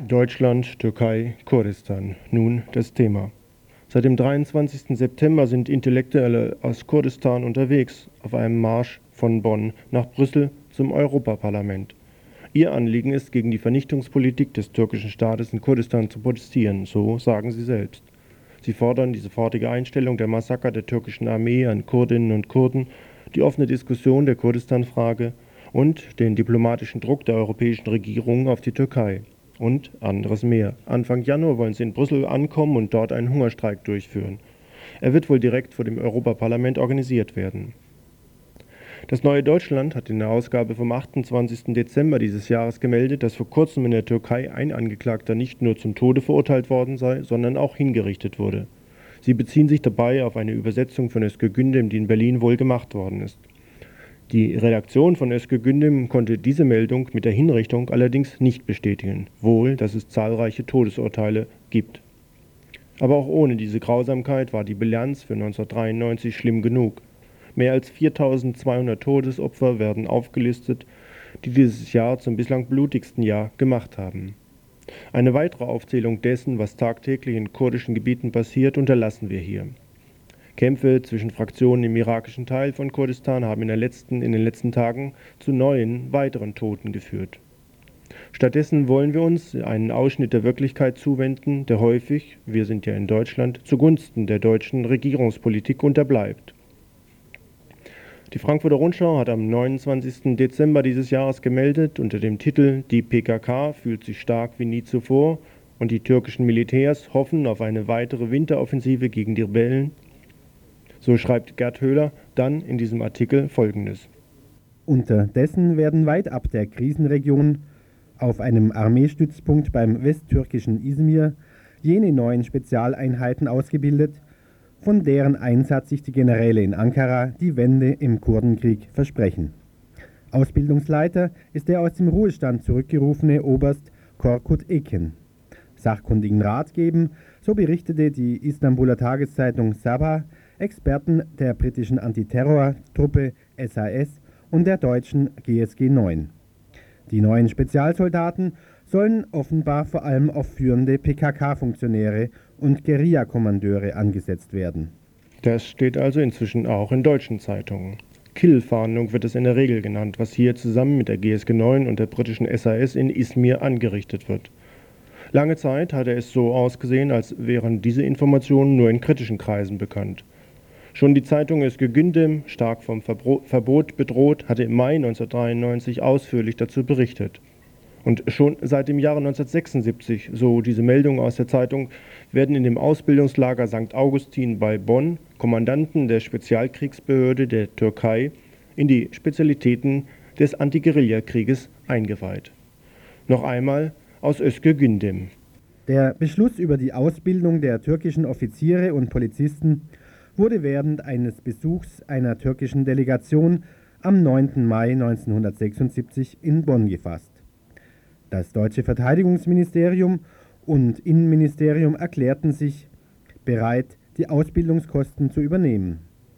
Deutschland, Türkei, Kurdistan. Nun das Thema. Seit dem 23. September sind Intellektuelle aus Kurdistan unterwegs auf einem Marsch von Bonn nach Brüssel zum Europaparlament. Ihr Anliegen ist, gegen die Vernichtungspolitik des türkischen Staates in Kurdistan zu protestieren, so sagen sie selbst. Sie fordern die sofortige Einstellung der Massaker der türkischen Armee an Kurdinnen und Kurden, die offene Diskussion der Kurdistan-Frage und den diplomatischen Druck der europäischen Regierungen auf die Türkei. Und anderes mehr. Anfang Januar wollen sie in Brüssel ankommen und dort einen Hungerstreik durchführen. Er wird wohl direkt vor dem Europaparlament organisiert werden. Das Neue Deutschland hat in der Ausgabe vom 28. Dezember dieses Jahres gemeldet, dass vor kurzem in der Türkei ein Angeklagter nicht nur zum Tode verurteilt worden sei, sondern auch hingerichtet wurde. Sie beziehen sich dabei auf eine Übersetzung von Özgür Gündem, die in Berlin wohl gemacht worden ist. Die Redaktion von Özgür Gündem konnte diese Meldung mit der Hinrichtung allerdings nicht bestätigen, wohl, dass es zahlreiche Todesurteile gibt. Aber auch ohne diese Grausamkeit war die Bilanz für 1993 schlimm genug. Mehr als 4.200 Todesopfer werden aufgelistet, die dieses Jahr zum bislang blutigsten Jahr gemacht haben. Eine weitere Aufzählung dessen, was tagtäglich in kurdischen Gebieten passiert, unterlassen wir hier. Kämpfe zwischen Fraktionen im irakischen Teil von Kurdistan haben in den letzten Tagen zu neuen, weiteren Toten geführt. Stattdessen wollen wir uns einen Ausschnitt der Wirklichkeit zuwenden, der häufig, wir sind ja in Deutschland, zugunsten der deutschen Regierungspolitik unterbleibt. Die Frankfurter Rundschau hat am 29. Dezember dieses Jahres gemeldet unter dem Titel „Die PKK fühlt sich stark wie nie zuvor und die türkischen Militärs hoffen auf eine weitere Winteroffensive gegen die Rebellen“. So schreibt Gerd Höhler dann in diesem Artikel Folgendes. Unterdessen werden weit ab der Krisenregion auf einem Armeestützpunkt beim westtürkischen Izmir jene neuen Spezialeinheiten ausgebildet, von deren Einsatz sich die Generäle in Ankara die Wende im Kurdenkrieg versprechen. Ausbildungsleiter ist der aus dem Ruhestand zurückgerufene Oberst Korkut Eken. Sachkundigen Rat geben, so berichtete die Istanbuler Tageszeitung Sabah, Experten der britischen Antiterror-Truppe SAS und der deutschen GSG 9. Die neuen Spezialsoldaten sollen offenbar vor allem auf führende PKK-Funktionäre und Guerilla-Kommandeure angesetzt werden. Das steht also inzwischen auch in deutschen Zeitungen. Kill-Fahndung wird es in der Regel genannt, was hier zusammen mit der GSG 9 und der britischen SAS in Izmir angerichtet wird. Lange Zeit hatte es so ausgesehen, als wären diese Informationen nur in kritischen Kreisen bekannt. Schon die Zeitung Özgür Gündem, stark vom Verbot bedroht, hatte im Mai 1993 ausführlich dazu berichtet. Und schon seit dem Jahre 1976, so diese Meldung aus der Zeitung, werden in dem Ausbildungslager St. Augustin bei Bonn Kommandanten der Spezialkriegsbehörde der Türkei in die Spezialitäten des Anti-Guerilla-Krieges eingeweiht. Noch einmal aus Özgür Gündem. Der Beschluss über die Ausbildung der türkischen Offiziere und Polizisten wurde während eines Besuchs einer türkischen Delegation am 9. Mai 1976 in Bonn gefasst. Das deutsche Verteidigungsministerium und Innenministerium erklärten sich bereit, die Ausbildungskosten zu übernehmen.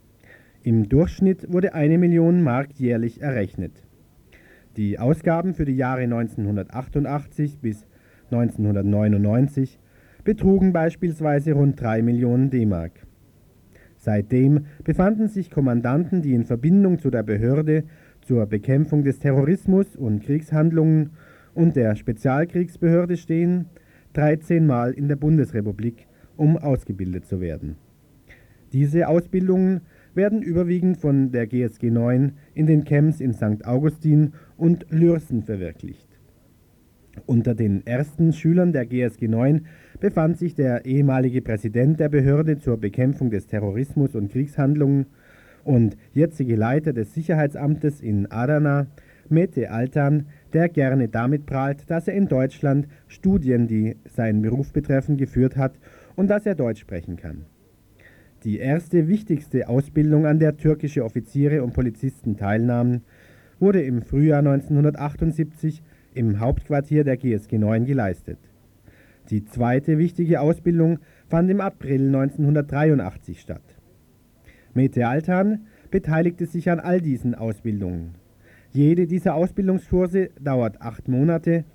Im Durchschnitt wurde 1 Million Mark jährlich errechnet. Die Ausgaben für die Jahre 1988 bis 1999 betrugen beispielsweise rund 3 Millionen D-Mark. Seitdem befanden sich Kommandanten, die in Verbindung zu der Behörde zur Bekämpfung des Terrorismus und Kriegshandlungen und der Spezialkriegsbehörde stehen, 13 Mal in der Bundesrepublik, um ausgebildet zu werden. Diese Ausbildungen werden überwiegend von der GSG 9 in den Camps in St. Augustin und Lürssen verwirklicht. Unter den ersten Schülern der GSG 9 befand sich der ehemalige Präsident der Behörde zur Bekämpfung des Terrorismus und Kriegshandlungen und jetzige Leiter des Sicherheitsamtes in Adana, Mete Altan, der gerne damit prahlt, dass er in Deutschland Studien, die seinen Beruf betreffen, geführt hat und dass er Deutsch sprechen kann. Die erste wichtigste Ausbildung, an der türkische Offiziere und Polizisten teilnahmen, wurde im Frühjahr 1978 im Hauptquartier der GSG 9 geleistet. Die zweite wichtige Ausbildung fand im April 1983 statt. Mete Altan beteiligte sich an all diesen Ausbildungen. Jede dieser Ausbildungskurse dauert 8 Monate,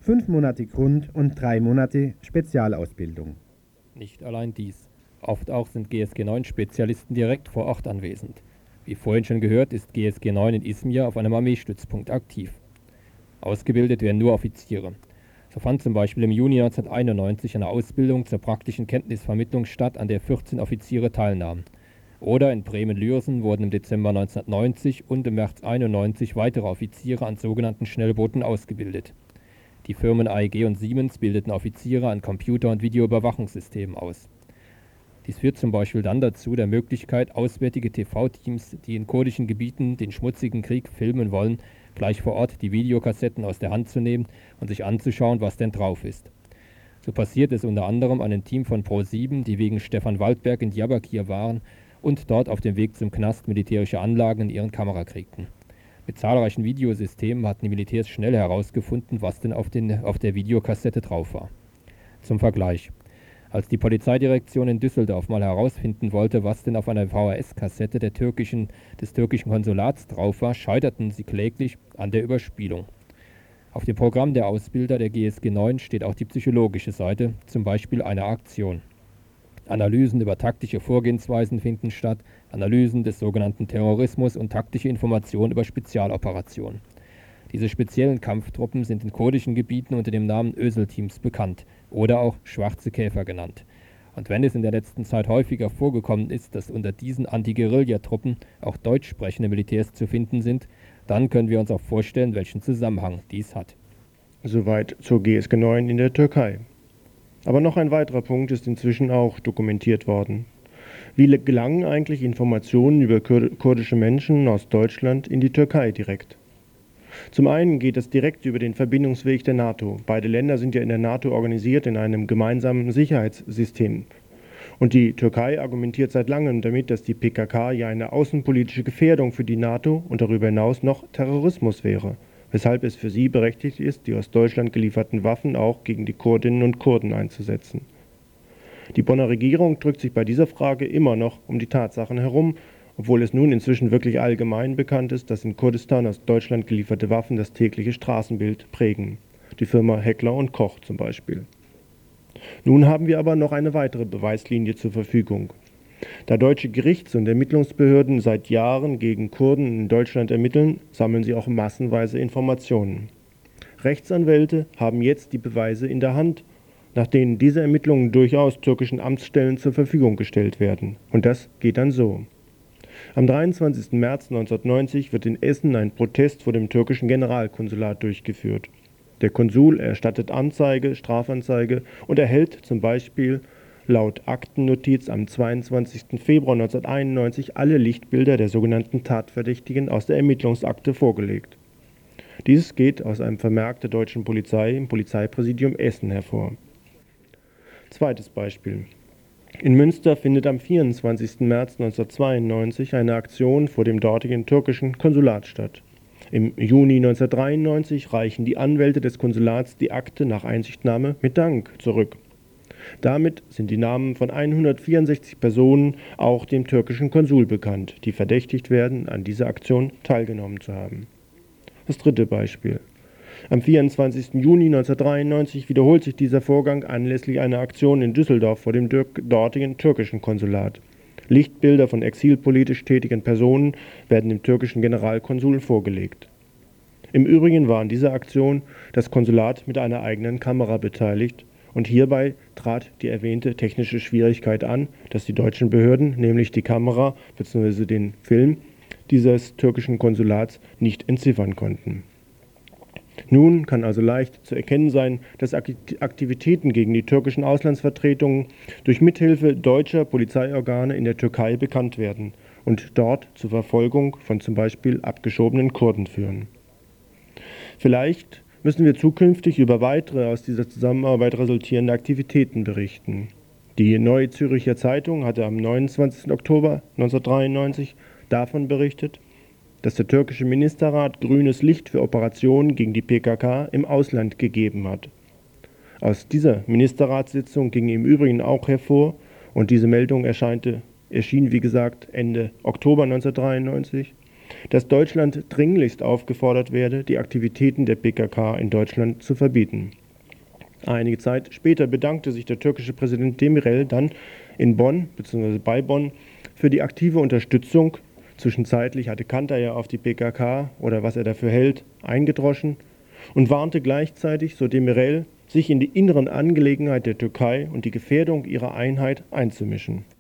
5 Monate Grund- und 3 Monate Spezialausbildung. Nicht allein dies. Oft auch sind GSG 9-Spezialisten direkt vor Ort anwesend. Wie vorhin schon gehört, ist GSG 9 in Izmir auf einem Armeestützpunkt aktiv. Ausgebildet werden nur Offiziere. So fand zum Beispiel im Juni 1991 eine Ausbildung zur praktischen Kenntnisvermittlung statt, an der 14 Offiziere teilnahmen. Oder in Bremen-Lürsen wurden im Dezember 1990 und im März 1991 weitere Offiziere an sogenannten Schnellbooten ausgebildet. Die Firmen AEG und Siemens bildeten Offiziere an Computer- und Videoüberwachungssystemen aus. Dies führt zum Beispiel dann dazu, der Möglichkeit, auswärtige TV-Teams, die in kurdischen Gebieten den schmutzigen Krieg filmen wollen, gleich vor Ort die Videokassetten aus der Hand zu nehmen und sich anzuschauen, was denn drauf ist. So passiert es unter anderem einem Team von Pro7, die wegen Stefan Waldberg in Diyarbakir waren und dort auf dem Weg zum Knast militärische Anlagen in ihren Kamera kriegten. Mit zahlreichen Videosystemen hatten die Militärs schnell herausgefunden, was denn auf der Videokassette drauf war. Zum Vergleich. Als die Polizeidirektion in Düsseldorf mal herausfinden wollte, was denn auf einer VHS-Kassette des türkischen Konsulats drauf war, scheiterten sie kläglich an der Überspielung. Auf dem Programm der Ausbilder der GSG 9 steht auch die psychologische Seite, zum Beispiel einer Aktion. Analysen über taktische Vorgehensweisen finden statt, Analysen des sogenannten Terrorismus und taktische Informationen über Spezialoperationen. Diese speziellen Kampftruppen sind in kurdischen Gebieten unter dem Namen Ösel-Teams bekannt oder auch Schwarze Käfer genannt. Und wenn es in der letzten Zeit häufiger vorgekommen ist, dass unter diesen Anti-Guerilla-Truppen auch deutsch sprechende Militärs zu finden sind, dann können wir uns auch vorstellen, welchen Zusammenhang dies hat. Soweit zur GSG 9 in der Türkei. Aber noch ein weiterer Punkt ist inzwischen auch dokumentiert worden. Wie gelangen eigentlich Informationen über kurdische Menschen aus Deutschland in die Türkei direkt? Zum einen geht es direkt über den Verbindungsweg der NATO. Beide Länder sind ja in der NATO organisiert in einem gemeinsamen Sicherheitssystem. Und die Türkei argumentiert seit langem damit, dass die PKK ja eine außenpolitische Gefährdung für die NATO und darüber hinaus noch Terrorismus wäre, weshalb es für sie berechtigt ist, die aus Deutschland gelieferten Waffen auch gegen die Kurdinnen und Kurden einzusetzen. Die Bonner Regierung drückt sich bei dieser Frage immer noch um die Tatsachen herum, obwohl es nun inzwischen wirklich allgemein bekannt ist, dass in Kurdistan aus Deutschland gelieferte Waffen das tägliche Straßenbild prägen. Die Firma Heckler & Koch zum Beispiel. Nun haben wir aber noch eine weitere Beweislinie zur Verfügung. Da deutsche Gerichts- und Ermittlungsbehörden seit Jahren gegen Kurden in Deutschland ermitteln, sammeln sie auch massenweise Informationen. Rechtsanwälte haben jetzt die Beweise in der Hand, nach denen diese Ermittlungen durchaus türkischen Amtsstellen zur Verfügung gestellt werden. Und das geht dann so. Am 23. März 1990 wird in Essen ein Protest vor dem türkischen Generalkonsulat durchgeführt. Der Konsul erstattet Anzeige, Strafanzeige und erhält zum Beispiel laut Aktennotiz am 22. Februar 1991 alle Lichtbilder der sogenannten Tatverdächtigen aus der Ermittlungsakte vorgelegt. Dieses geht aus einem Vermerk der deutschen Polizei im Polizeipräsidium Essen hervor. Zweites Beispiel. In Münster findet am 24. März 1992 eine Aktion vor dem dortigen türkischen Konsulat statt. Im Juni 1993 reichen die Anwälte des Konsulats die Akte nach Einsichtnahme mit Dank zurück. Damit sind die Namen von 164 Personen auch dem türkischen Konsul bekannt, die verdächtigt werden, an dieser Aktion teilgenommen zu haben. Das dritte Beispiel. Am 24. Juni 1993 wiederholt sich dieser Vorgang anlässlich einer Aktion in Düsseldorf vor dem dortigen türkischen Konsulat. Lichtbilder von exilpolitisch tätigen Personen werden dem türkischen Generalkonsul vorgelegt. Im Übrigen war an dieser Aktion das Konsulat mit einer eigenen Kamera beteiligt und hierbei trat die erwähnte technische Schwierigkeit an, dass die deutschen Behörden nämlich die Kamera bzw. den Film dieses türkischen Konsulats nicht entziffern konnten. Nun kann also leicht zu erkennen sein, dass Aktivitäten gegen die türkischen Auslandsvertretungen durch Mithilfe deutscher Polizeiorgane in der Türkei bekannt werden und dort zur Verfolgung von zum Beispiel abgeschobenen Kurden führen. Vielleicht müssen wir zukünftig über weitere aus dieser Zusammenarbeit resultierende Aktivitäten berichten. Die Neue Zürcher Zeitung hatte am 29. Oktober 1993 davon berichtet, dass der türkische Ministerrat grünes Licht für Operationen gegen die PKK im Ausland gegeben hat. Aus dieser Ministerratssitzung ging im Übrigen auch hervor, und diese Meldung erschien wie gesagt Ende Oktober 1993, dass Deutschland dringlichst aufgefordert werde, die Aktivitäten der PKK in Deutschland zu verbieten. Einige Zeit später bedankte sich der türkische Präsident Demirel dann in Bonn bzw. bei Bonn für die aktive Unterstützung. Zwischenzeitlich hatte Kanter ja auf die PKK oder was er dafür hält eingedroschen und warnte gleichzeitig, so Demirel, sich in die inneren Angelegenheiten der Türkei und die Gefährdung ihrer Einheit einzumischen.